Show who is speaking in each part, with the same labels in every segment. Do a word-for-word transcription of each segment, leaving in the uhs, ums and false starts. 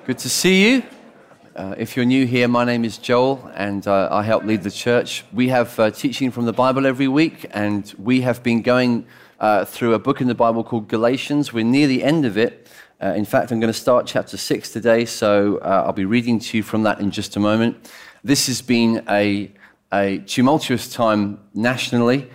Speaker 1: Good to see you. Uh, if you're new here, my name is Joel, and uh, I help lead the church. We have uh, teaching from the Bible every week, and we have been going uh, through a book in the Bible called Galatians. We're near the end of it. Uh, in fact, I'm going to start chapter six today, so uh, I'll be reading to you from that in just a moment. This has been a, a tumultuous time nationally.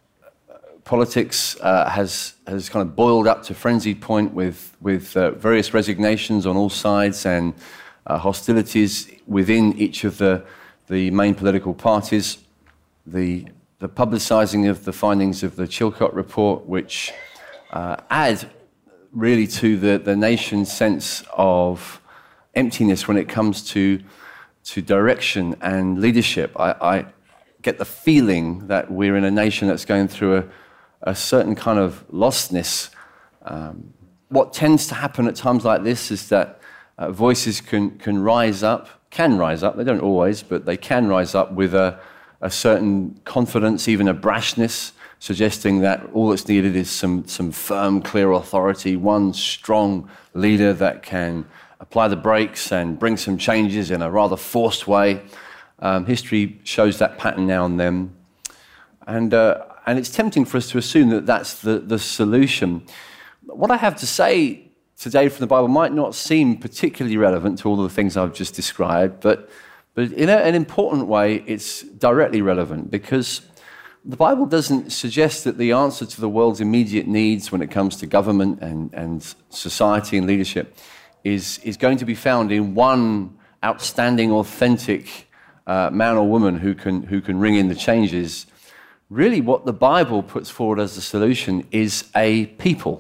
Speaker 1: Politics uh, has has kind of boiled up to frenzied point with with uh, various resignations on all sides and uh, hostilities within each of the the main political parties. The the publicising of the findings of the Chilcot report, which uh, add really to the the nation's sense of emptiness when it comes to to direction and leadership. I, I get the feeling that we're in a nation that's going through a a certain kind of lostness. Um, what tends to happen at times like this is that uh, voices can can rise up, can rise up, they don't always, but they can rise up with a, a certain confidence, even a brashness, suggesting that all that's needed is some, some firm, clear authority, one strong leader that can apply the brakes and bring some changes in a rather forced way. Um, history shows that pattern now and then. And uh, And it's tempting for us to assume that that's the, the solution. What I have to say today from the Bible might not seem particularly relevant to all of the things I've just described, but, but in a, an important way, it's directly relevant because the Bible doesn't suggest that the answer to the world's immediate needs when it comes to government and, and society and leadership is, is going to be found in one outstanding, authentic uh, man or woman who can, who can ring in the changes. Really, what the Bible puts forward as the solution is a people,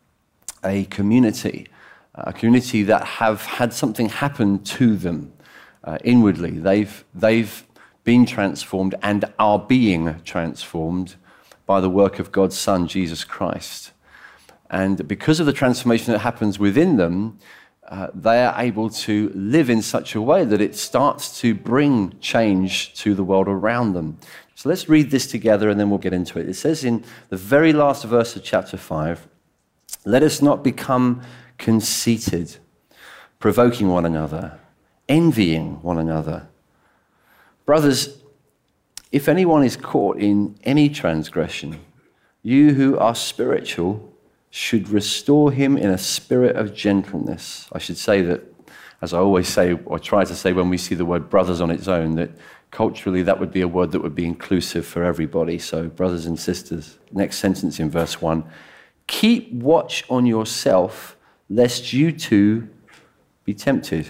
Speaker 1: a community, a community that have had something happen to them uh, inwardly. They've, they've been transformed and are being transformed by the work of God's Son, Jesus Christ. And because of the transformation that happens within them, uh, they are able to live in such a way that it starts to bring change to the world around them. So let's read this together and then we'll get into it. It says in the very last verse of chapter five, "Let us not become conceited, provoking one another, envying one another. Brothers, if anyone is caught in any transgression, you who are spiritual should restore him in a spirit of gentleness." I should say that, as I always say, or try to say when we see the word brothers on its own, that culturally, that would be a word that would be inclusive for everybody. So, brothers and sisters, next sentence in verse one, "Keep watch on yourself, lest you too be tempted."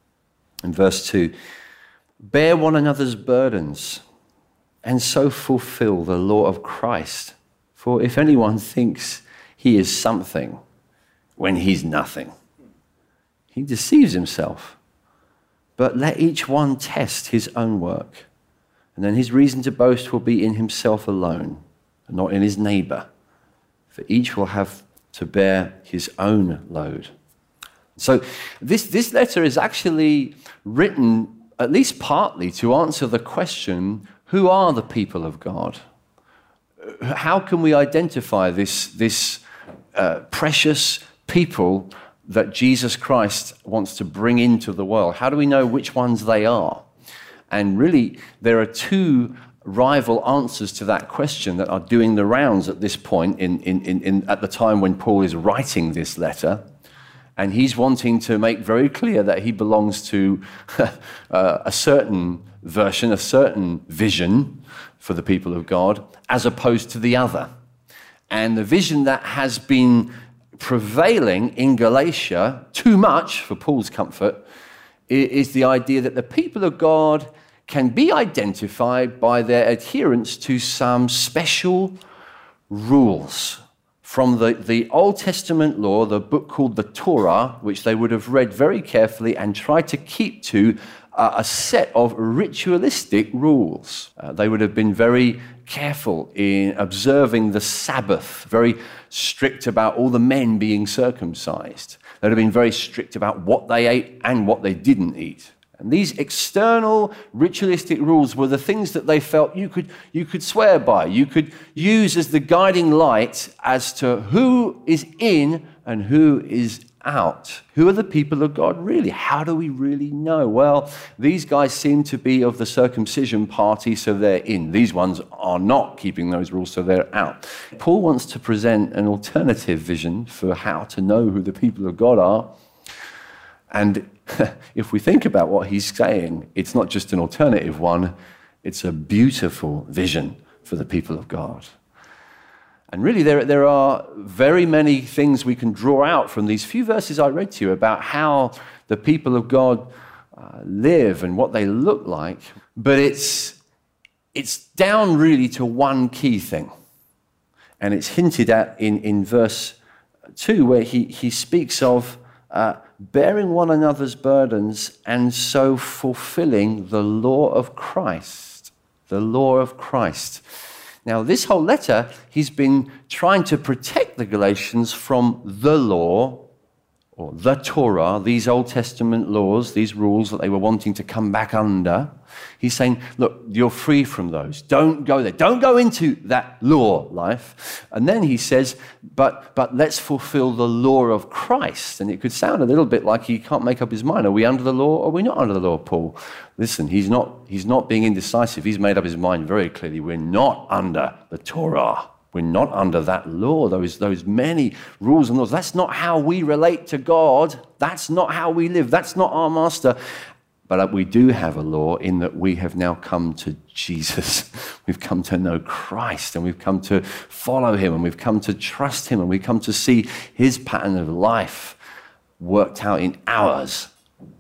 Speaker 1: In verse two, "Bear one another's burdens, and so fulfill the law of Christ. For if anyone thinks he is something when he's nothing, he deceives himself. But let each one test his own work, and then his reason to boast will be in himself alone, and not in his neighbor. For each will have to bear his own load." So this, this letter is actually written, at least partly, to answer the question, who are the people of God? How can we identify this, this uh, precious people that Jesus Christ wants to bring into the world? How do we know which ones they are? And really, there are two rival answers to that question that are doing the rounds at this point in, in, in, in at the time when Paul is writing this letter. And he's wanting to make very clear that he belongs to uh, a certain version, a certain vision for the people of God, as opposed to the other. And the vision that has been prevailing in Galatia, too much for Paul's comfort, is the idea that the people of God can be identified by their adherence to some special rules from the, the Old Testament law, the book called the Torah, which they would have read very carefully and tried to keep to uh, a set of ritualistic rules. Uh, they would have been very careful in observing the Sabbath, very strict about all the men being circumcised. They'd have been very strict about what they ate and what they didn't eat. And these external ritualistic rules were the things that they felt you could, you could swear by, you could use as the guiding light as to who is in and who is out. Who are the people of God really? How do we really know? Well, these guys seem to be of the circumcision party, so they're in. These ones are not keeping those rules, so they're out. Paul wants to present an alternative vision for how to know who the people of God are. And if we think about what he's saying, it's not just an alternative one, it's a beautiful vision for the people of God. And really, there, there are very many things we can draw out from these few verses I read to you about how the people of God uh, live and what they look like. But it's, it's down really to one key thing. And it's hinted at in, in verse two, where he, he speaks of uh, bearing one another's burdens and so fulfilling the law of Christ. The law of Christ. Now, this whole letter, he's been trying to protect the Galatians from the law, or the Torah, these Old Testament laws, these rules that they were wanting to come back under. He's saying, look, you're free from those. Don't go there. Don't go into that law life. And then he says, but, but let's fulfill the law of Christ. And it could sound a little bit like he can't make up his mind. Are we under the law or are we not under the law, Paul? Listen, he's not, he's not being indecisive. He's made up his mind very clearly. We're not under the Torah. We're not under that law, those, those many rules and laws. That's not how we relate to God. That's not how we live. That's not our master. But we do have a law in that we have now come to Jesus. We've come to know Christ, and we've come to follow him, and we've come to trust him, and we've come to see his pattern of life worked out in ours.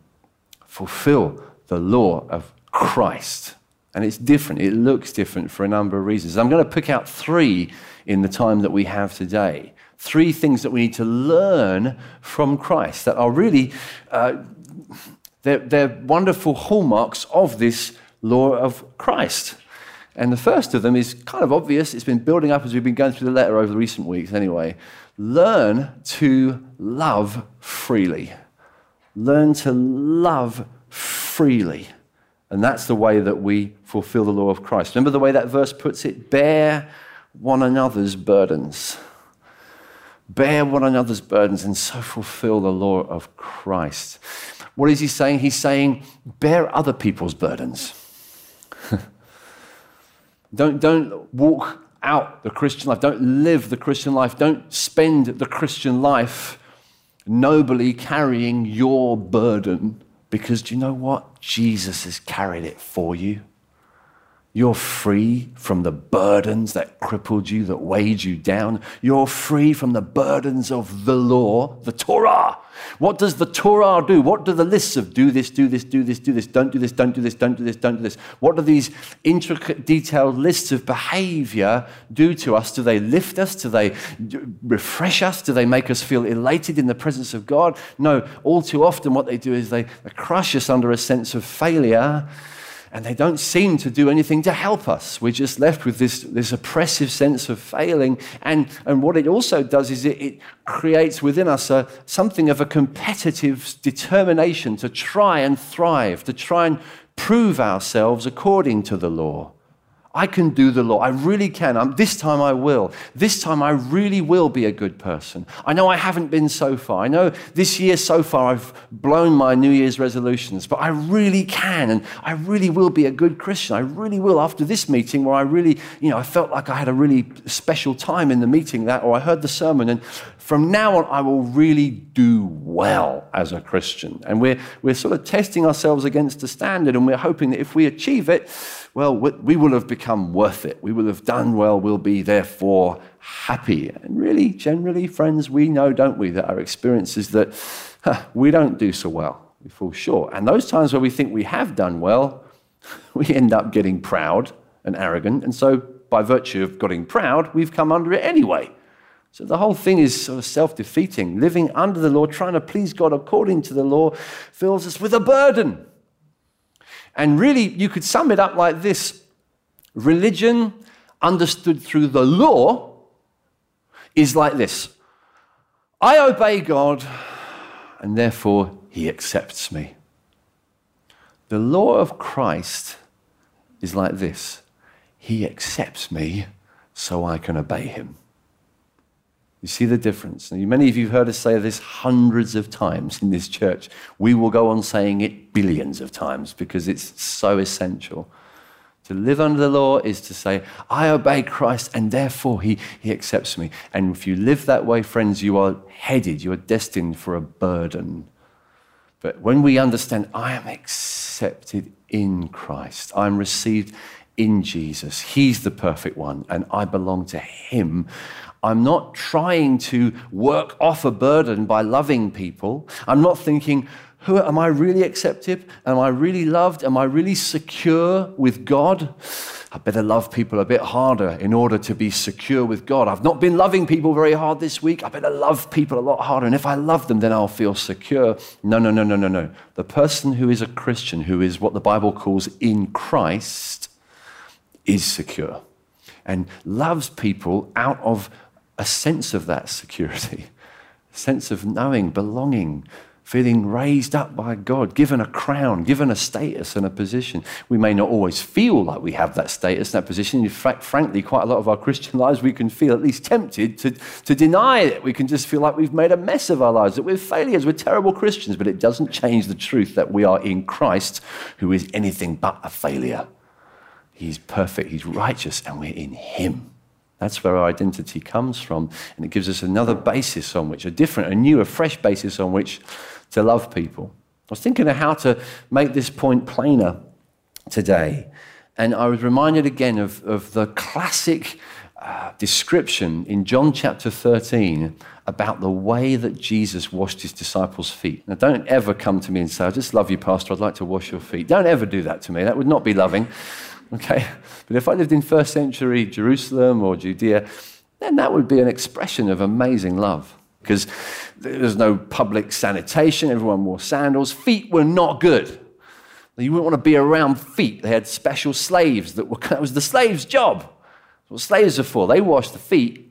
Speaker 1: Fulfill the law of Christ. And it's different. It looks different for a number of reasons. I'm going to pick out three in the time that we have today. Three things that we need to learn from Christ that are really, uh, they're, they're wonderful hallmarks of this law of Christ. And the first of them is kind of obvious. It's been building up as we've been going through the letter over the recent weeks anyway. Learn to love freely. Learn to love freely. And that's the way that we fulfill the law of Christ. Remember the way that verse puts it? Bear one another's burdens. Bear one another's burdens and so fulfill the law of Christ. What is he saying? He's saying, bear other people's burdens. don't, don't walk out the Christian life. Don't live the Christian life. Don't spend the Christian life nobly carrying your burden. Because do you know what? Jesus has carried it for you. You're free from the burdens that crippled you, that weighed you down. You're free from the burdens of the law, the Torah. What does the Torah do? What do the lists of do this, do this, do this, do this, don't do this, don't do this, don't do this, don't do this? What do these intricate, detailed lists of behavior do to us? Do they lift us? Do they refresh us? Do they make us feel elated in the presence of God? No, all too often what they do is they, they crush us under a sense of failure, and they don't seem to do anything to help us. We're just left with this, this oppressive sense of failing. And, and what it also does is it, it creates within us a, something of a competitive determination to try and thrive, to try and prove ourselves according to the law. I can do the law. I really can. I'm, this time I will. This time I really will be a good person. I know I haven't been so far. I know this year so far I've blown my New Year's resolutions, but I really can, and I really will be a good Christian. I really will after this meeting where I really, you know, I felt like I had a really special time in the meeting that, or I heard the sermon, and from now on I will really do well as a Christian. And we're, we're sort of testing ourselves against a standard, and we're hoping that if we achieve it, well, we will have become worth it. We will have done well. We'll be therefore happy. And really, generally, friends, we know, don't we, that our experience is that huh, we don't do so well. We fall short. And those times where we think we have done well, we end up getting proud and arrogant. And so by virtue of getting proud, we've come under it anyway. So the whole thing is sort of self-defeating. Living under the law, trying to please God according to the law, fills us with a burden. And really, you could sum it up like this. Religion, understood through the law, is like this. I obey God, and therefore he accepts me. The law of Christ is like this. He accepts me so I can obey him. You see the difference? Now, many of you have heard us say this hundreds of times in this church. We will go on saying it billions of times because it's so essential. To live under the law is to say, I obey Christ and therefore he, he accepts me. And if you live that way, friends, you are headed, you are destined for a burden. But when we understand, I am accepted in Christ, I'm received in Jesus, he's the perfect one, and I belong to him, I'm not trying to work off a burden by loving people. I'm not thinking, who am I really accepted? Am I really loved? Am I really secure with God? I better love people a bit harder in order to be secure with God. I've not been loving people very hard this week. I better love people a lot harder. And if I love them, then I'll feel secure. No, no, no, no, no, no. The person who is a Christian, who is what the Bible calls in Christ, is secure and loves people out of a sense of that security, a sense of knowing, belonging, feeling raised up by God, given a crown, given a status and a position. We may not always feel like we have that status and that position. In fact, frankly, quite a lot of our Christian lives, we can feel at least tempted to, to deny it. We can just feel like we've made a mess of our lives, that we're failures, we're terrible Christians, but it doesn't change the truth that we are in Christ, who is anything but a failure. He's perfect, he's righteous, and we're in him. That's where our identity comes from, and it gives us another basis on which, a different, a new, a fresh basis on which to love people. I was thinking of how to make this point plainer today, and I was reminded again of, of the classic uh, description in John chapter thirteen about the way that Jesus washed his disciples' feet. Now, don't ever come to me and say, I just love you, Pastor, I'd like to wash your feet. Don't ever do that to me. That would not be loving. Okay, but if I lived in first century Jerusalem or Judea, then that would be an expression of amazing love, because there's no public sanitation, everyone wore sandals, feet were not good. You wouldn't want to be around feet. They had special slaves, that were, that was the slave's job. That's what slaves are for, they wash the feet.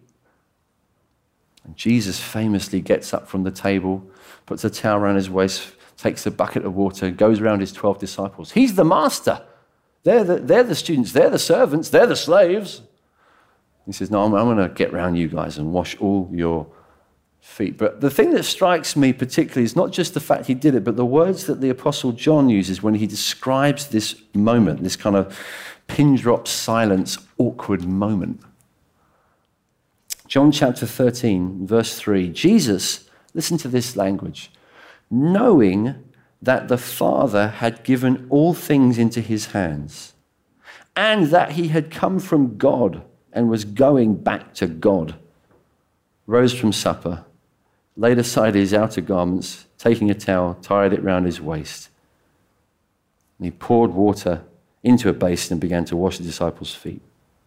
Speaker 1: And Jesus famously gets up from the table, puts a towel around his waist, takes a bucket of water, goes around his twelve disciples. He's the master. They're the, they're the students, they're the servants, they're the slaves. He says, no, I'm, I'm going to get round you guys and wash all your feet. But the thing that strikes me particularly is not just the fact he did it, but the words that the Apostle John uses when he describes this moment, this kind of pin drop silence, awkward moment. John chapter thirteen, verse three, Jesus, listen to this language, knowing that the Father had given all things into his hands, and that he had come from God and was going back to God, rose from supper, laid aside his outer garments, taking a towel, tied it round his waist. And he poured water into a basin and began to wash the disciples' feet.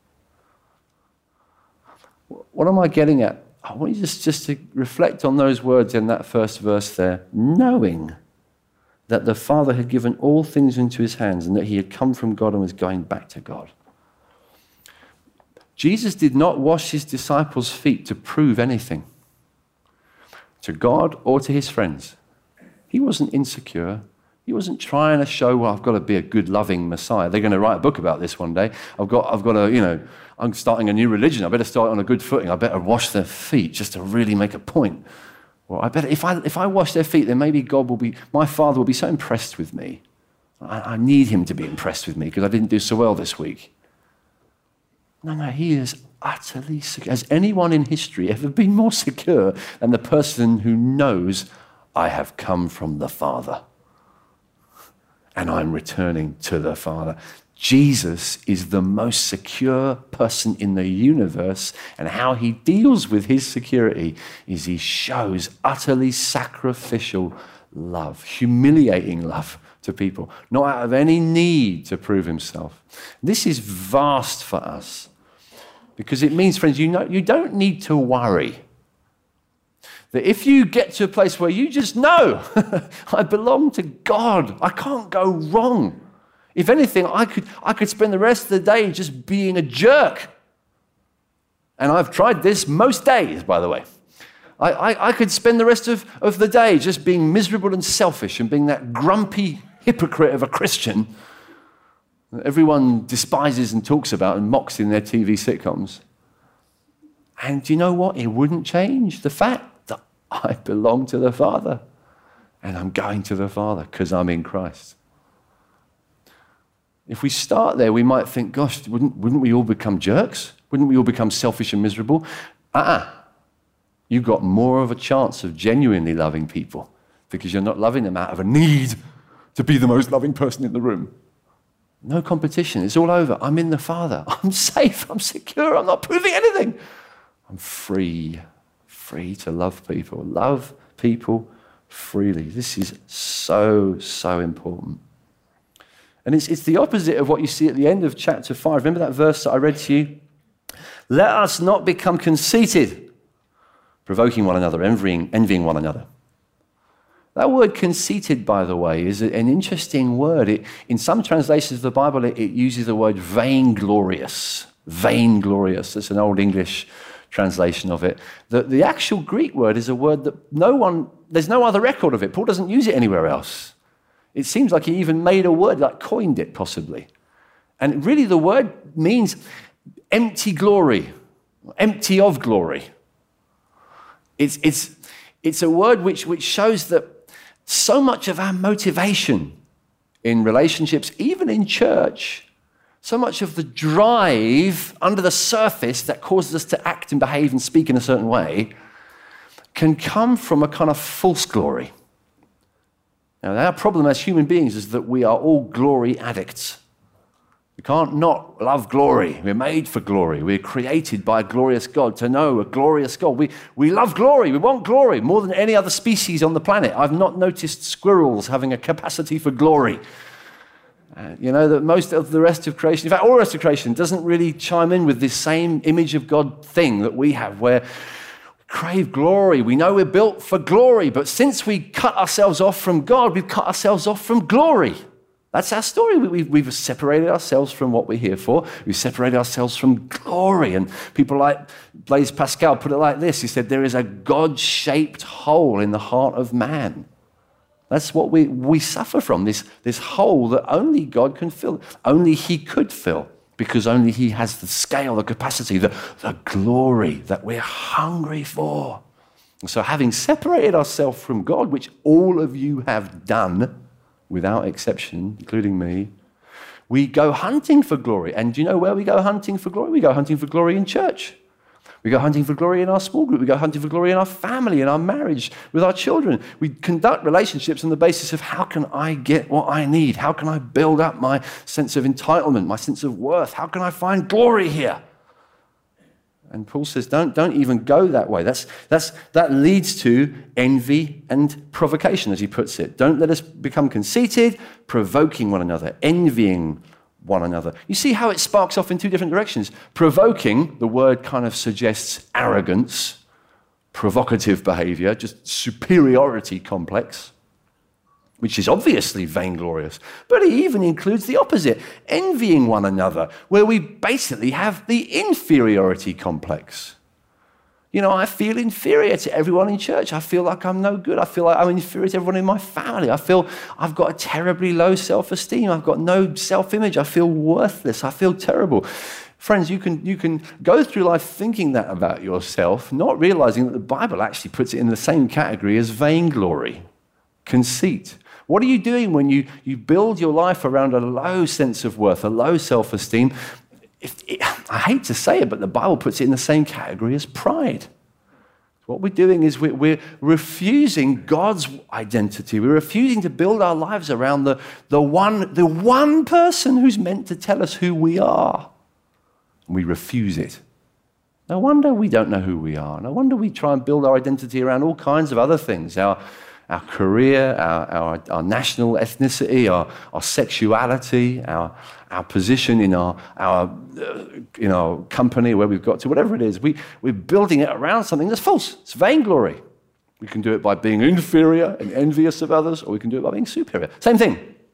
Speaker 1: What am I getting at? I want you just, just to reflect on those words in that first verse there, knowing that the Father had given all things into his hands and that he had come from God and was going back to God. Jesus did not wash his disciples' feet to prove anything to God or to his friends. He wasn't insecure. He wasn't trying to show, well, I've got to be a good, loving Messiah. They're going to write a book about this one day. I've got, I've got to, you know, I'm starting a new religion. I better start on a good footing. I better wash their feet just to really make a point. Well, I better, if I if I wash their feet, then maybe God will be, my Father will be so impressed with me. I, I need him to be impressed with me because I didn't do so well this week. No, no, he is utterly secure. Has anyone in history ever been more secure than the person who knows, I have come from the Father and I'm returning to the Father? Jesus is the most secure person in the universe, and how he deals with his security is he shows utterly sacrificial love, humiliating love to people, not out of any need to prove himself. This is vast for us because it means, friends, you know, you don't need to worry. That if you get to a place where you just know, I belong to God, I can't go wrong. If anything, I could, I could spend the rest of the day just being a jerk. And I've tried this most days, by the way. I, I, I could spend the rest of, of the day just being miserable and selfish and being that grumpy hypocrite of a Christian that everyone despises and talks about and mocks in their T V sitcoms. And do you know what? It wouldn't change the fact that I belong to the Father. And I'm going to the Father because I'm in Christ. If we start there, we might think, gosh, wouldn't, wouldn't we all become jerks? Wouldn't we all become selfish and miserable? Uh-uh. You've got more of a chance of genuinely loving people because you're not loving them out of a need to be the most loving person in the room. No competition. It's all over. I'm in the Father. I'm safe. I'm secure. I'm not proving anything. I'm free. Free to love people. Love people freely. This is so, so important. And it's, it's the opposite of what you see at the end of chapter five. Remember that verse that I read to you? Let us not become conceited, provoking one another, envying, envying one another. That word conceited, by the way, is an interesting word. It, in some translations of the Bible, it, it uses the word vainglorious. Vainglorious. That's an old English translation of it. The, the actual Greek word is a word that no one, there's no other record of it. Paul doesn't use it anywhere else. It seems like he even made a word, like coined it possibly. And really the word means empty glory, empty of glory. It's, it's, it's a word which, which shows that so much of our motivation in relationships, even in church, so much of the drive under the surface that causes us to act and behave and speak in a certain way can come from a kind of false glory. Now, our problem as human beings is that we are all glory addicts. We can't not love glory. We're made for glory. We're created by a glorious God to know a glorious God. We, we love glory. We want glory more than any other species on the planet. I've not noticed squirrels having a capacity for glory. Uh, you know, that most of the rest of creation, in fact, all the rest of creation doesn't really chime in with this same image of God thing that we have where we crave glory. We know we're built for glory, but since we cut ourselves off from God, we've cut ourselves off from glory. That's our story. We've, we've separated ourselves from what we're here for. We've separated ourselves from glory. And people like Blaise Pascal put it like this. He said, there is a God-shaped hole in the heart of man. That's what we, we suffer from, this, this hole that only God can fill. Only he could fill, because only he has the scale, the capacity, the, the glory that we're hungry for. And so having separated ourselves from God, which all of you have done, without exception, including me, we go hunting for glory. And do you know where we go hunting for glory? We go hunting for glory in church. We go hunting for glory in our small group. We go hunting for glory in our family, in our marriage, with our children. We conduct relationships on the basis of how can I get what I need? How can I build up my sense of entitlement, my sense of worth? How can I find glory here? And Paul says, don't, don't even go that way. That's, that's, that leads to envy and provocation, as he puts it. Don't let us become conceited, provoking one another, envying one another. You see how it sparks off in two different directions. Provoking, the word kind of suggests arrogance, provocative behavior, just superiority complex, which is obviously vainglorious. But it even includes the opposite, envying one another, where we basically have the inferiority complex. You know, I feel inferior to everyone in church. I feel like I'm no good. I feel like I'm inferior to everyone in my family. I feel I've got a terribly low self-esteem. I've got no self-image. I feel worthless. I feel terrible. Friends, you can, you can go through life thinking that about yourself, not realizing that the Bible actually puts it in the same category as vainglory, conceit. What are you doing when you, you build your life around a low sense of worth, a low self-esteem? If it, I hate to say it, but the Bible puts it in the same category as pride. What we're doing is we're, we're refusing God's identity. We're refusing to build our lives around the, the, one, the one person who's meant to tell us who we are. We refuse it. No wonder we don't know who we are. No wonder we try and build our identity around all kinds of other things. Our Our career, our, our, our national ethnicity, our, our sexuality, our, our position in our, our, uh, in our company, where we've got to, whatever it is, we, we're building it around something that's false. It's vainglory. We can do it by being inferior and envious of others, or we can do it by being superior. Same thing.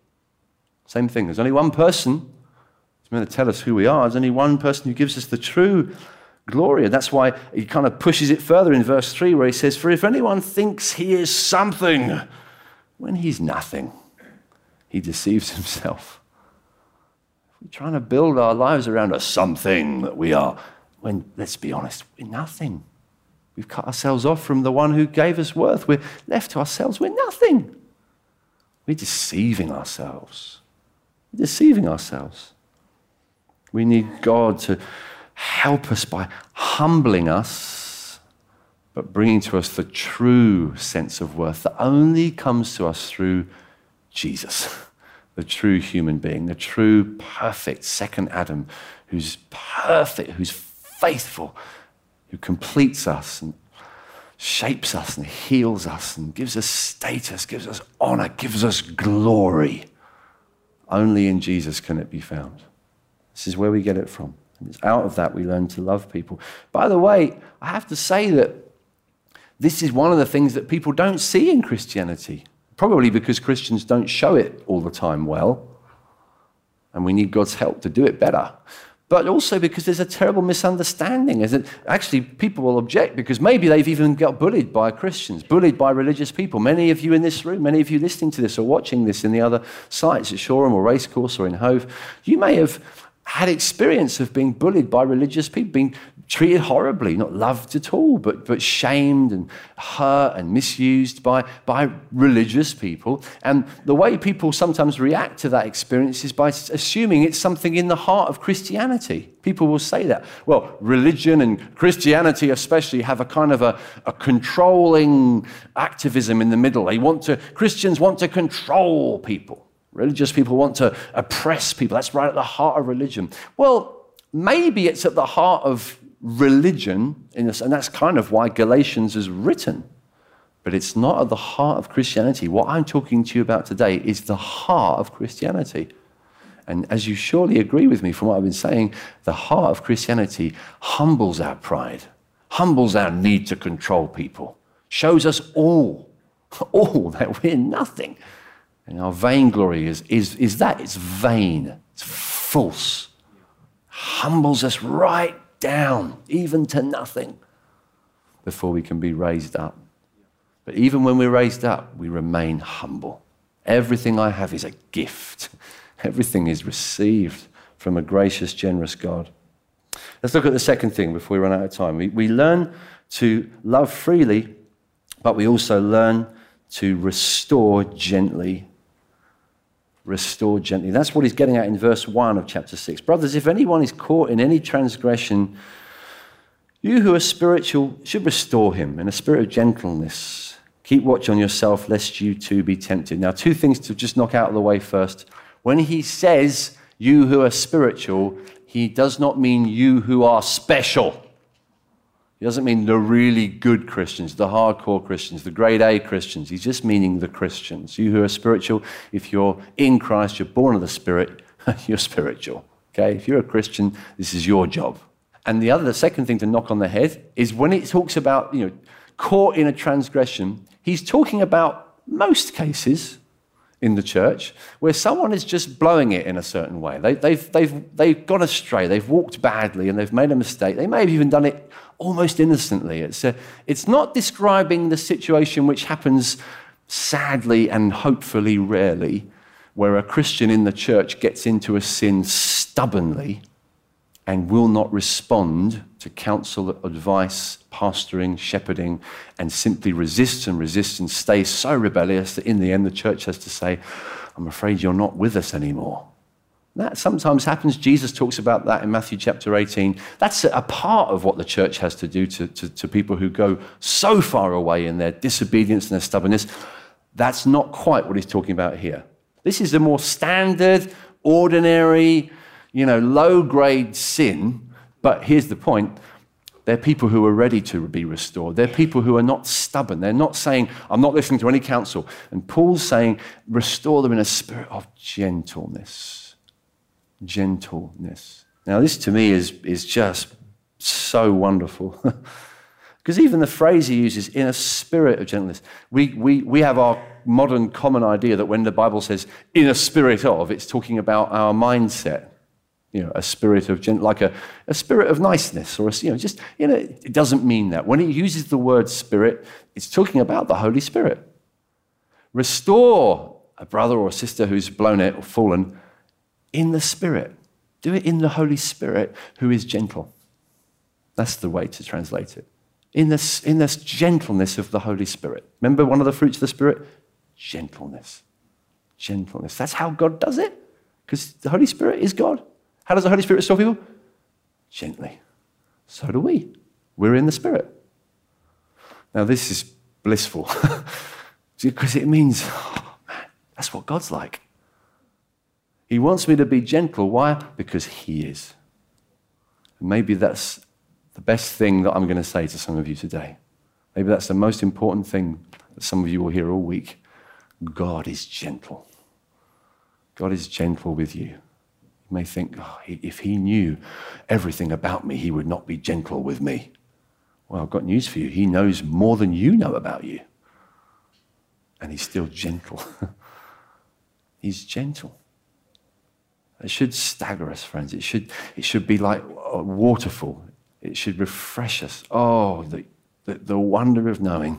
Speaker 1: Same thing. There's only one person who's going to tell us who we are. There's only one person who gives us the true glory. And that's why he kind of pushes it further in verse three, where he says, for if anyone thinks he is something when he's nothing, he deceives himself. If we're trying to build our lives around a something that we are when, let's be honest, we're nothing. We've cut ourselves off from the one who gave us worth. We're left to ourselves. We're nothing. We're deceiving ourselves. We're deceiving ourselves. We need God to help us by humbling us, but bringing to us the true sense of worth that only comes to us through Jesus, the true human being, the true perfect second Adam, who's perfect, who's faithful, who completes us and shapes us and heals us and gives us status, gives us honor, gives us glory. Only in Jesus can it be found. This is where we get it from. And it's out of that we learn to love people. By the way, I have to say that this is one of the things that people don't see in Christianity, probably because Christians don't show it all the time well, and we need God's help to do it better. But also because there's a terrible misunderstanding. Is that actually people will object because maybe they've even got bullied by Christians, bullied by religious people. Many of you in this room, many of you listening to this or watching this in the other sites at Shoreham or Racecourse or in Hove, you may have had experience of being bullied by religious people, being treated horribly, not loved at all, but, but shamed and hurt and misused by, by religious people. And the way people sometimes react to that experience is by assuming it's something in the heart of Christianity. People will say that. Well, religion and Christianity especially have a kind of a, a controlling activism in the middle. They want to, Christians want to control people. Religious people want to oppress people. That's right at the heart of religion. Well, maybe it's at the heart of religion, in this, and that's kind of why Galatians is written. But it's not at the heart of Christianity. What I'm talking to you about today is the heart of Christianity. And as you surely agree with me from what I've been saying, the heart of Christianity humbles our pride, humbles our need to control people, shows us all, all that we're nothing. And our vainglory is, is, is that. It's vain. It's false. Humbles us right down, even to nothing, before we can be raised up. But even when we're raised up, we remain humble. Everything I have is a gift. Everything is received from a gracious, generous God. Let's look at the second thing before we run out of time. We, we learn to love freely, but we also learn to restore gently. Restore gently. That's what he's getting at in verse one of chapter six. Brothers, if anyone is caught in any transgression, you who are spiritual should restore him in a spirit of gentleness. Keep watch on yourself, lest you too be tempted. Now, two things to just knock out of the way first. When he says you who are spiritual, he does not mean you who are special. He doesn't mean the really good Christians, the hardcore Christians, the grade A Christians. He's just meaning the Christians. You who are spiritual, if you're in Christ, you're born of the Spirit, you're spiritual. Okay? If you're a Christian, this is your job. And the other, the second thing to knock on the head is when it talks about, you know, caught in a transgression, he's talking about most cases in the church where someone is just blowing it in a certain way. They, they've, they've, they've gone astray, they've walked badly, and they've made a mistake. They may have even done it almost innocently. It's, a, it's not describing the situation which happens sadly and hopefully rarely, where a Christian in the church gets into a sin stubbornly and will not respond to counsel, advice, pastoring, shepherding, and simply resists and resists and stays so rebellious that in the end the church has to say, I'm afraid you're not with us anymore. That sometimes happens. Jesus talks about that in Matthew chapter eighteen. That's a part of what the church has to do to, to, to people who go so far away in their disobedience and their stubbornness. That's not quite what he's talking about here. This is a more standard, ordinary, you know, low-grade sin. But here's the point. They're people who are ready to be restored. They're people who are not stubborn. They're not saying, I'm not listening to any counsel. And Paul's saying, restore them in a spirit of gentleness. Gentleness. Now, this to me is, is just so wonderful. Because even the phrase he uses, in a spirit of gentleness, we, we, we have our modern common idea that when the Bible says in a spirit of, it's talking about our mindset. You know, a spirit of gent, like a, a spirit of niceness, or a, you know, just, you know, it doesn't mean that. When it uses the word spirit, it's talking about the Holy Spirit. Restore a brother or a sister who's blown it or fallen in the Spirit. Do it in the Holy Spirit who is gentle. That's the way to translate it. In this, in this gentleness of the Holy Spirit. Remember one of the fruits of the Spirit? Gentleness. Gentleness. That's how God does it. Because the Holy Spirit is God. How does the Holy Spirit restore people? Gently. So do we. We're in the Spirit. Now this is blissful. Because it means, oh man, that's what God's like. He wants me to be gentle. Why? Because he is. And maybe that's the best thing that I'm going to say to some of you today. Maybe that's the most important thing that some of you will hear all week. God is gentle. God is gentle with you. You may think, oh, if he knew everything about me, he would not be gentle with me. Well, I've got news for you. He knows more than you know about you. And he's still gentle. He's gentle. It should stagger us, friends. It should, it should be like a waterfall. It should refresh us. Oh, the, the, the wonder of knowing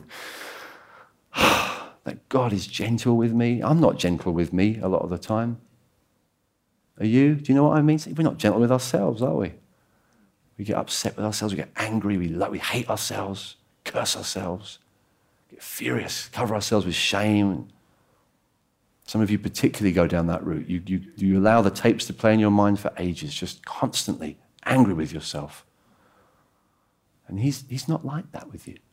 Speaker 1: that God is gentle with me. I'm not gentle with me a lot of the time. Are you? Do you know what I mean? We're not gentle with ourselves, are we? We get upset with ourselves. We get angry. We, we hate ourselves, curse ourselves, get furious, cover ourselves with shame. Some of you particularly go down that route. You, you, you allow the tapes to play in your mind for ages, just constantly angry with yourself. And he's, he's not like that with you.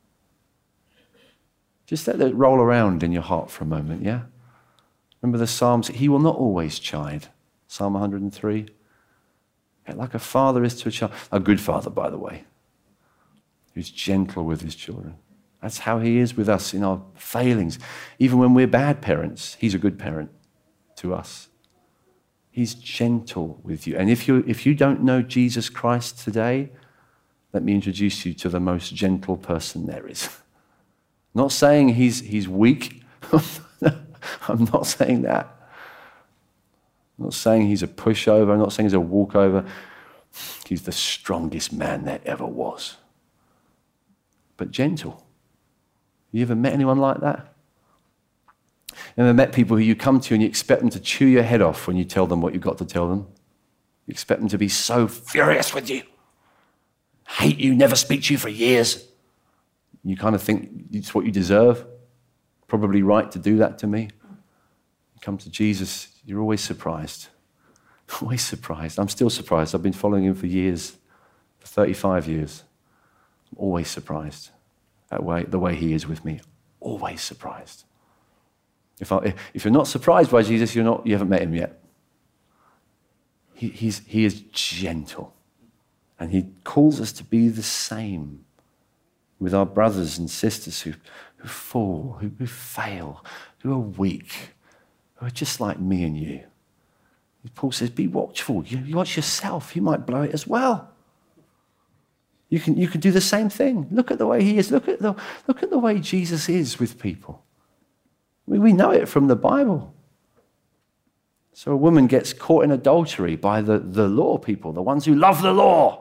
Speaker 1: Just let it roll around in your heart for a moment, yeah? Remember the Psalms? He will not always chide. Psalm one hundred and three. Like a father is to a child. A good father, by the way, who's gentle with his children. That's how he is with us in our failings. Even when we're bad parents, he's a good parent to us. He's gentle with you. And if you, if you don't know Jesus Christ today, let me introduce you to the most gentle person there is. Not saying he's, he's weak. I'm not saying that. I'm not saying he's a pushover. I'm not saying he's a walkover. He's the strongest man there ever was. But gentle. You ever met anyone like that? You ever met people who you come to and you expect them to chew your head off when you tell them what you've got to tell them? You expect them to be so furious with you. Hate you, never speak to you for years. You kind of think it's what you deserve. Probably right to do that to me. You come to Jesus, you're always surprised. Always surprised. I'm still surprised. I've been following him for years, for thirty-five years. I'm always surprised at way, the way he is with me. Always surprised. If, I, if you're not surprised by Jesus, you're not, you haven't met him yet. He, he's, he is gentle. And he calls us to be the same with our brothers and sisters who, who fall, who, who fail, who are weak, who are just like me and you. Paul says, be watchful. You, you watch yourself. You might blow it as well. You can, you can do the same thing. Look at the way he is. Look at the, look at the way Jesus is with people. We, we know it from the Bible. So a woman gets caught in adultery by the, the law people, the ones who love the law.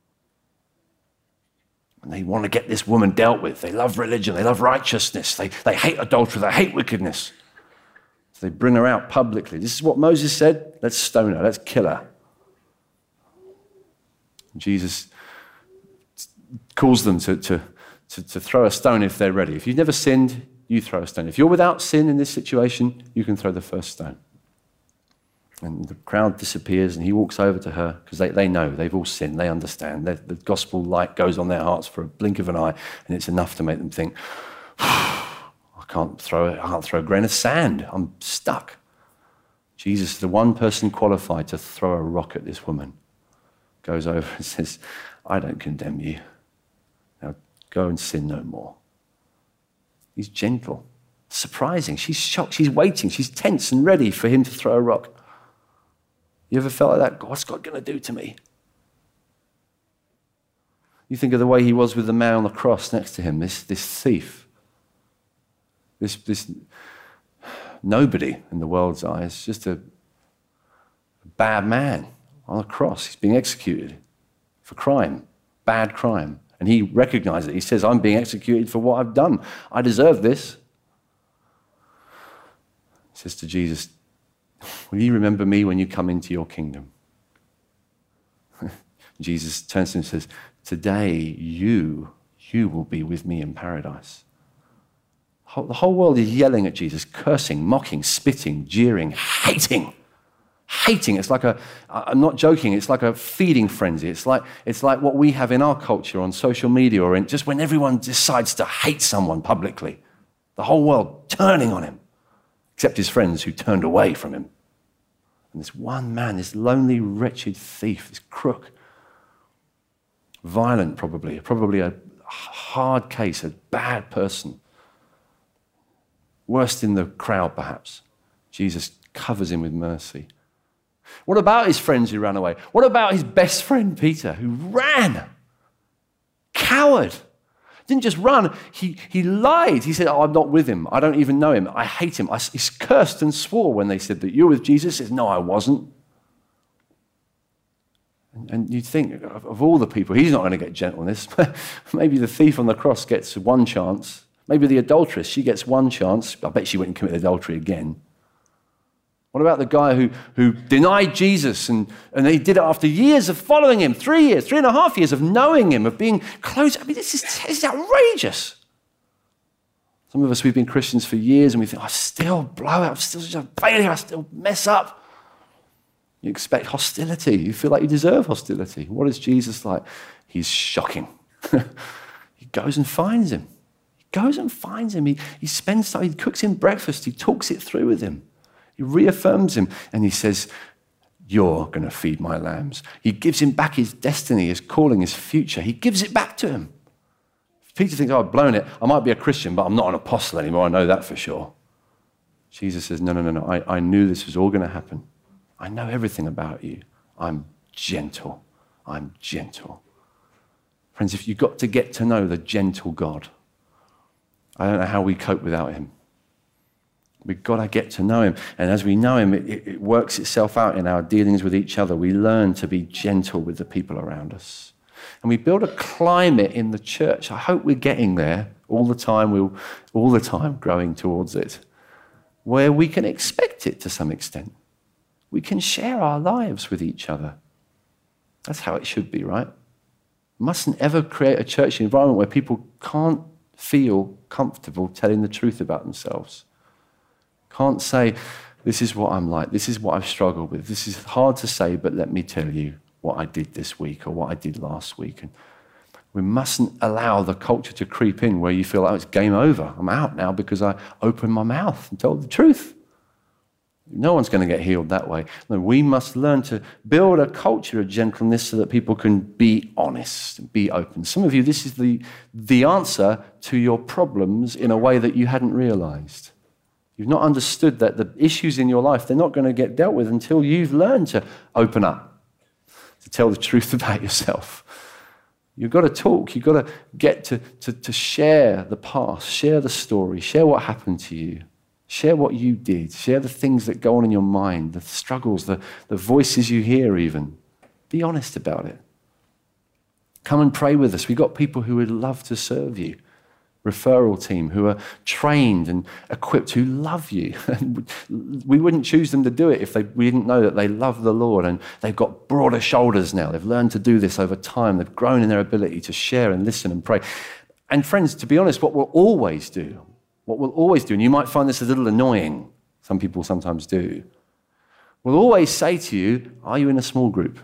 Speaker 1: And they want to get this woman dealt with. They love religion. They love righteousness. They, they hate adultery. They hate wickedness. So they bring her out publicly. This is what Moses said. Let's stone her. Let's kill her. And Jesus calls them to, to, to, to throw a stone if they're ready. If you've never sinned, you throw a stone. If you're without sin in this situation, you can throw the first stone. And the crowd disappears and he walks over to her because they, they know, they've all sinned, they understand. They're, the gospel light goes on their hearts for a blink of an eye and it's enough to make them think, I can't throw it, I can't throw a grain of sand, I'm stuck. Jesus, the one person qualified to throw a rock at this woman, goes over and says, I don't condemn you. Now go and sin no more. He's gentle, surprising. She's shocked, she's waiting, she's tense and ready for him to throw a rock. You ever felt like that? What's God going to do to me? You think of the way he was with the man on the cross next to him, this, this thief, this, this nobody in the world's eyes, just a, a bad man on a cross. He's being executed for crime, bad crime. And he recognizes it. He says, I'm being executed for what I've done. I deserve this. He says to Jesus, will you remember me when you come into your kingdom? Jesus turns to him and says, today you, you will be with me in paradise. The whole world is yelling at Jesus, cursing, mocking, spitting, jeering, hating. Hating. It's like a, I'm not joking, it's like a feeding frenzy. It's like, it's like what we have in our culture on social media or in just when everyone decides to hate someone publicly. The whole world turning on him, except his friends who turned away from him. And this one man, this lonely, wretched thief, this crook, violent probably, probably a hard case, a bad person, worst in the crowd perhaps. Jesus covers him with mercy. What about his friends who ran away? What about his best friend Peter, who ran? Coward. Didn't just run, he, he lied. He said, oh, I'm not with him. I don't even know him. I hate him. I, he cursed and swore when they said that you're with Jesus. He says, no, I wasn't. And, and you'd think, of, of all the people, he's not going to get gentleness. Maybe the thief on the cross gets one chance. Maybe the adulteress, she gets one chance. I bet she wouldn't commit adultery again. What about the guy who, who denied Jesus and, and he did it after years of following him, three years, three and a half years of knowing him, of being close? I mean, this is, this is outrageous. Some of us, we've been Christians for years and we think, I still blow it, I'm still such a failure, I still mess up. You expect hostility. You feel like you deserve hostility. What is Jesus like? He's shocking. He goes and finds him. He goes and finds him. He, he spends time, he cooks him breakfast. He talks it through with him. He reaffirms him and he says, you're going to feed my lambs. He gives him back his destiny, his calling, his future. He gives it back to him. Peter thinks, oh, I've blown it. I might be a Christian, but I'm not an apostle anymore. I know that for sure. Jesus says, no, no, no, no. I, I knew this was all going to happen. I know everything about you. I'm gentle. I'm gentle. Friends, if you've got to get to know the gentle God, I don't know how we cope without him. We've got to get to know him. And as we know him, it, it works itself out in our dealings with each other. We learn to be gentle with the people around us. And we build a climate in the church. I hope we're getting there all the time. We're all the time growing towards it, where we can expect it to some extent. We can share our lives with each other. That's how it should be, right? Mustn't ever create a church environment where people can't feel comfortable telling the truth about themselves. Can't say, this is what I'm like, this is what I've struggled with, this is hard to say, but let me tell you what I did this week or what I did last week. And we mustn't allow the culture to creep in where you feel like, oh, it's game over. I'm out now because I opened my mouth and told the truth. No one's going to get healed that way. No, we must learn to build a culture of gentleness so that people can be honest and be open. Some of you, this is the, the answer to your problems in a way that you hadn't realized. You've not understood that the issues in your life, they're not going to get dealt with until you've learned to open up, to tell the truth about yourself. You've got to talk. You've got to get to, to, to share the past, share the story, share what happened to you, share what you did, share the things that go on in your mind, the struggles, the, the voices you hear even. Be honest about it. Come and pray with us. We've got people who would love to serve you. Referral team who are trained and equipped, who love you. We wouldn't choose them to do it if they, we didn't know that they love the Lord and they've got broader shoulders now. They've learned to do this over time. They've grown in their ability to share and listen and pray. And friends, to be honest, what we'll always do, what we'll always do, and you might find this a little annoying, some people sometimes do, we'll always say to you, are you in a small group?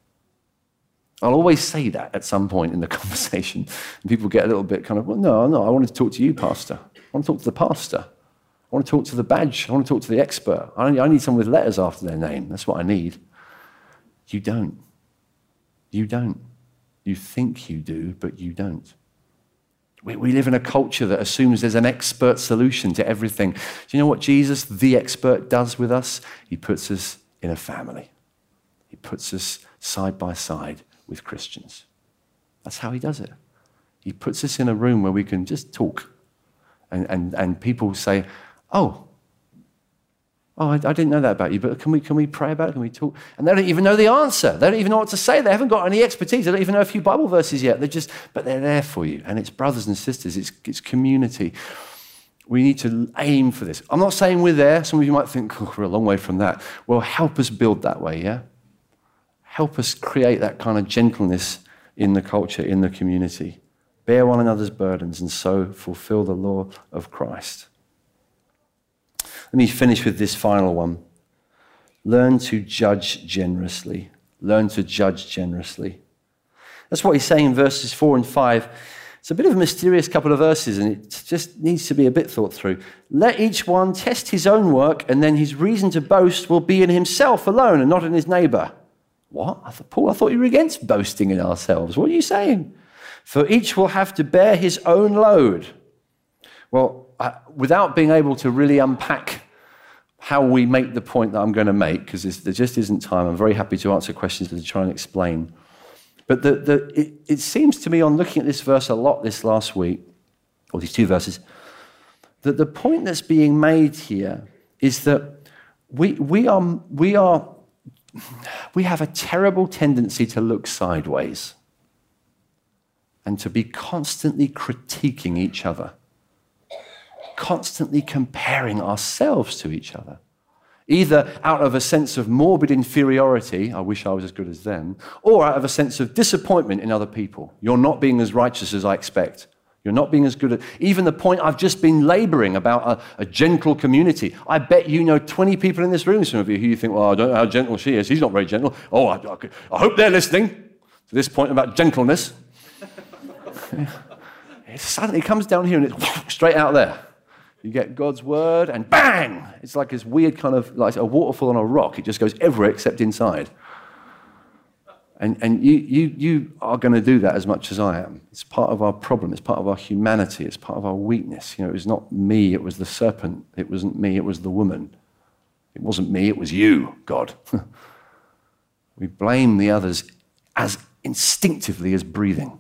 Speaker 1: I'll always say that at some point in the conversation. And people get a little bit kind of, well, no, no, I want to talk to you, pastor. I want to talk to the pastor. I want to talk to the badge. I want to talk to the expert. I need someone with letters after their name. That's what I need. You don't. You don't. You think you do, but you don't. We, we live in a culture that assumes there's an expert solution to everything. Do you know what Jesus, the expert, does with us? He puts us in a family. He puts us side by side with Christians. That's how he does it. He puts us in a room where we can just talk. And, and, and people say, oh, oh, I, I didn't know that about you, but can we, can we pray about it? Can we talk? And they don't even know the answer. They don't even know what to say. They haven't got any expertise. They don't even know a few Bible verses yet. They're just, but they're there for you. And it's brothers and sisters. It's, it's community. We need to aim for this. I'm not saying we're there. Some of you might think, oh, we're a long way from that. Well, help us build that way, yeah? help us create that kind of gentleness in the culture, in the community. Bear one another's burdens and so fulfill the law of Christ. Let me finish with this final one. Learn to judge generously. Learn to judge generously. That's what he's saying in verses four and five. It's a bit of a mysterious couple of verses, and it just needs to be a bit thought through. Let each one test his own work, and then his reason to boast will be in himself alone and not in his neighbor. What? I thought, Paul, I thought you were against boasting in ourselves. What are you saying? For each will have to bear his own load. Well, I, without being able to really unpack how we make the point that I'm going to make, because there just isn't time, I'm very happy to answer questions and to try and explain. But the, the, it, it seems to me, on looking at this verse a lot this last week, or these two verses, that the point that's being made here is that we, we, are, we, are, we have a terrible tendency to look sideways and to be constantly critiquing each other, constantly comparing ourselves to each other, either out of a sense of morbid inferiority, I wish I was as good as them, or out of a sense of disappointment in other people. You're not being as righteous as I expect. You're not being as good at... Even the point I've just been laboring about a, a gentle community. I bet you know twenty people in this room, some of you, who you think, well, I don't know how gentle she is. He's not very gentle. Oh, I, I, I hope they're listening to this point about gentleness. It suddenly comes down here and it's straight out there. You get God's word and bang! It's like this weird kind of, like a waterfall on a rock. It just goes everywhere except inside. And, and you, you, you are going to do that as much as I am. It's part of our problem. It's part of our humanity. It's part of our weakness. You know, it was not me, it was the serpent. It wasn't me, it was the woman. It wasn't me, it was you, God. We blame the others as instinctively as breathing.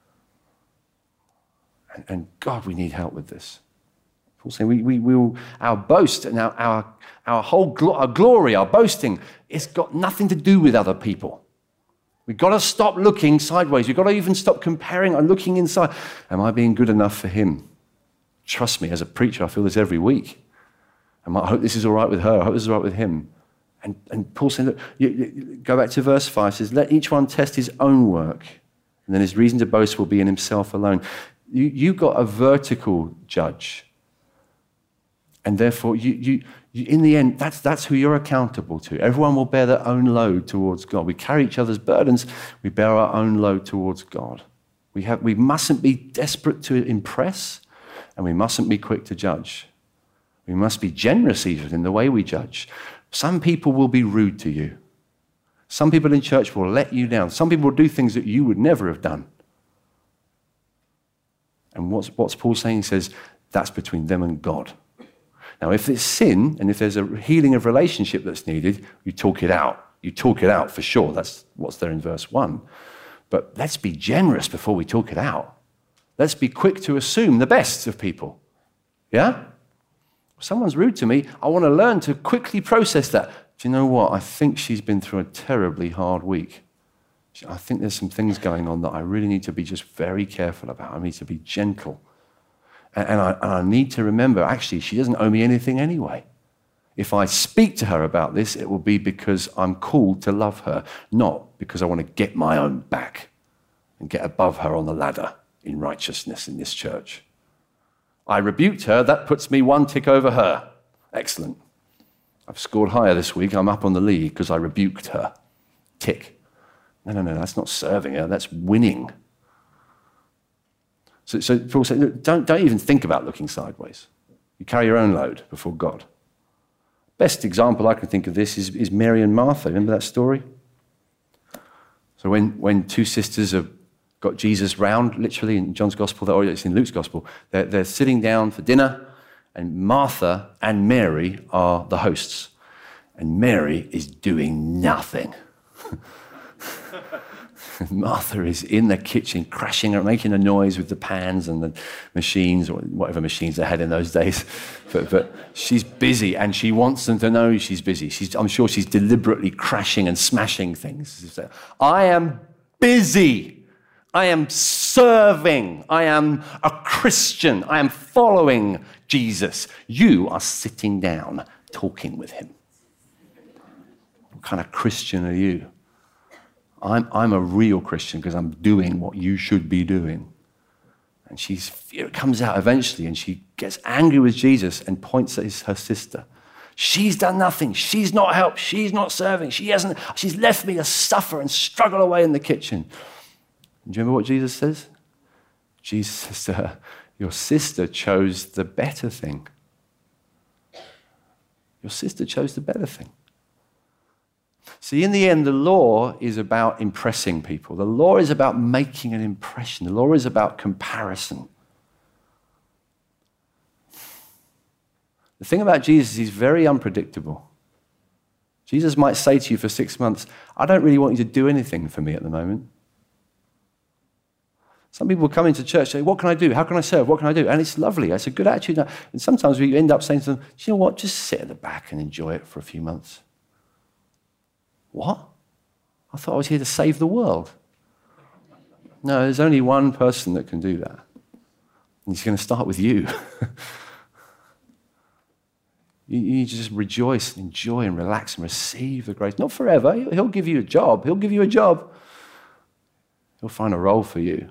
Speaker 1: And, and God, we need help with this. Paul's saying we, we, we will, our boast and our, our, our whole glo- our glory, our boasting, it's got nothing to do with other people. We've got to stop looking sideways. We've got to even stop comparing and looking inside. Am I being good enough for him? Trust me, as a preacher, I feel this every week. I hope this is all right with her. I hope this is all right with him. And, and Paul saying, look, you, you, go back to verse five, says, let each one test his own work, and then his reason to boast will be in himself alone. You, you've got a vertical judge. And therefore, you, you, you, in the end, that's, that's who you're accountable to. Everyone will bear their own load towards God. We carry each other's burdens. We bear our own load towards God. We, have, we mustn't be desperate to impress, and we mustn't be quick to judge. We must be generous even in the way we judge. Some people will be rude to you. Some people in church will let you down. Some people will do things that you would never have done. And what's, what's Paul saying? He says, that's between them and God. Now, if it's sin, and if there's a healing of relationship that's needed, you talk it out. You talk it out for sure. That's what's there in verse one. But let's be generous before we talk it out. Let's be quick to assume the best of people. Yeah? If someone's rude to me, I want to learn to quickly process that. Do you know what? I think she's been through a terribly hard week. I think there's some things going on that I really need to be just very careful about. I need to be gentle. And I, and I need to remember, actually, she doesn't owe me anything anyway. If I speak to her about this, it will be because I'm called to love her, not because I want to get my own back and get above her on the ladder in righteousness in this church. I rebuked her, that puts me one tick over her. Excellent. I've scored higher this week. I'm up on the league because I rebuked her. Tick. No, no, no, that's not serving her, that's winning. So, so Paul said, look, don't, don't even think about looking sideways. You carry your own load before God. Best example I can think of this is, is Mary and Martha. Remember that story? So when, when two sisters have got Jesus round, literally in John's Gospel, or it's in Luke's Gospel, they're, they're sitting down for dinner, and Martha and Mary are the hosts. And Mary is doing nothing. Martha is in the kitchen, crashing or making a noise with the pans and the machines, or whatever machines they had in those days. But, but she's busy, and she wants them to know she's busy. She's, I'm sure she's deliberately crashing and smashing things. I am busy. I am serving. I am a Christian. I am following Jesus. You are sitting down, talking with him. What kind of Christian are you? I'm, I'm a real Christian because I'm doing what you should be doing. And she's, it comes out eventually, and she gets angry with Jesus and points at his, her sister. She's done nothing. She's not helped. She's not serving. She hasn't. She's left me to suffer and struggle away in the kitchen. Do you remember what Jesus says? Jesus says to her, your sister chose the better thing. Your sister chose the better thing. See, in the end, the law is about impressing people. The law is about making an impression. The law is about comparison. The thing about Jesus is he's very unpredictable. Jesus might say to you for six months, I don't really want you to do anything for me at the moment. Some people come into church and say, what can I do? How can I serve? What can I do? And it's lovely. It's a good attitude. And sometimes we end up saying to them, do you know what? Just sit at the back and enjoy it for a few months. What? I thought I was here to save the world. No, there's only one person that can do that. And he's going to start with you. you. You just rejoice and enjoy and relax and receive the grace. Not forever. He'll give you a job. He'll give you a job. He'll find a role for you.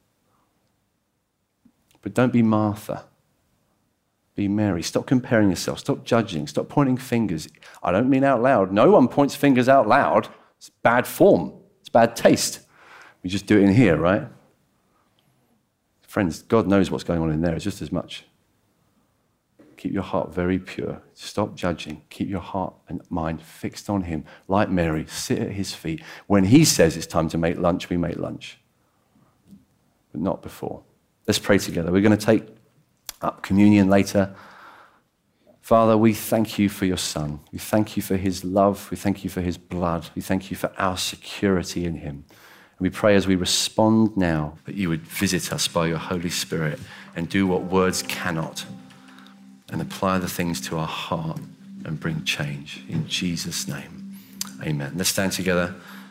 Speaker 1: But don't be Martha. Be Mary. Stop comparing yourself. Stop judging. Stop pointing fingers. I don't mean out loud. No one points fingers out loud. It's bad form. It's bad taste. We just do it in here, right? Friends, God knows what's going on in there. It's just as much. Keep your heart very pure. Stop judging. Keep your heart and mind fixed on him. Like Mary, sit at his feet. When he says it's time to make lunch, we make lunch. But not before. Let's pray together. We're going to take up communion later. Father, we thank you for your Son. We thank you for his love. We thank you for his blood. We thank you for our security in him. And we pray as we respond now that you would visit us by your Holy Spirit and do what words cannot and apply the things to our heart and bring change. In Jesus' name, amen. Let's stand together.